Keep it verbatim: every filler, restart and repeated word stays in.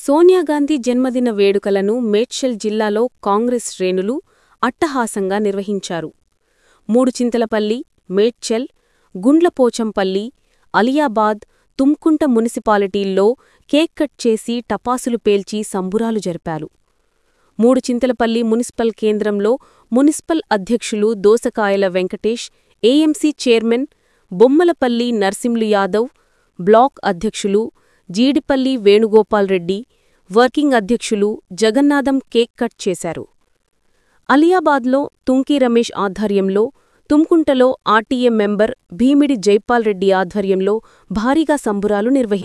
సోనియాగాంధీ జన్మదిన వేడుకలను మేడ్చల్ జిల్లాలో కాంగ్రెస్ శ్రేణులు అట్టహాసంగా నిర్వహించారు. మూడుచింతలపల్లి, మేడ్చల్, గుండ్లపోచంపల్లి, అలియాబాద్, తుమ్కుంట మున్సిపాలిటీల్లో కేక్ కట్ చేసి టపాసులు పేల్చి సంబురాలు జరిపారు. మూడుచింతలపల్లి మున్సిపల్ కేంద్రంలో మున్సిపల్ అధ్యక్షులు Dosakayala Venkatesh, AMC chairman Bommalapalli Narsimlu Yadav, block అధ్యక్షులు జీడిపల్లి వేణుగోపాల్రెడ్డి, వర్కింగ్ అధ్యక్షులు జగన్నాథం కేక్ కట్ చేశారు. అలియాబాద్లో తుంకి రమేష్ ఆధ్వర్యంలో, తుమ్కుంటలో ఆర్టీఏ మెంబర్ భీమిడి జైపాల్రెడ్డి ఆధ్వర్యంలో భారీగా సంబురాలు నిర్వహించారు.